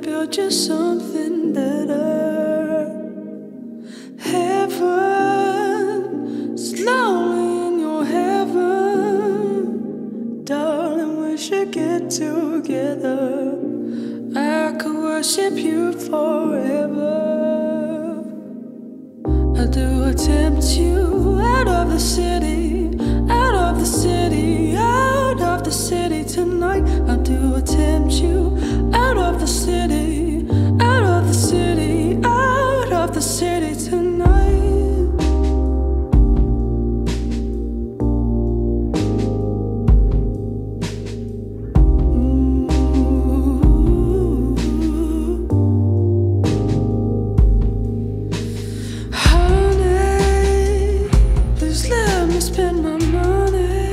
build you something better. Heaven, slowly in your heaven. Darling, we should get together. I could worship you forever. I do tempt you out of the city, out of the city, out of the city tonight. I do tempt you out of the city, out of the city, out of the city tonight. Spend my money,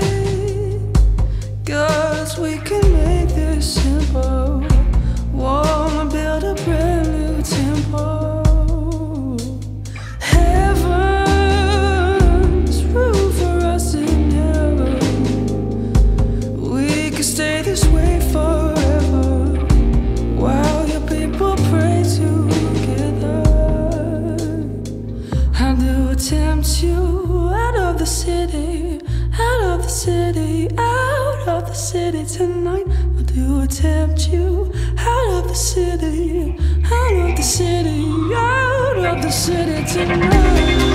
'cause we can make this simple. Wanna build a brand new temple. Heaven's room for us in heaven. We can stay this way forever, while your people pray together. I do tempt you out of the city, out of the city, out of the city tonight. I do tempt you out of the city, out of the city, out of the city tonight.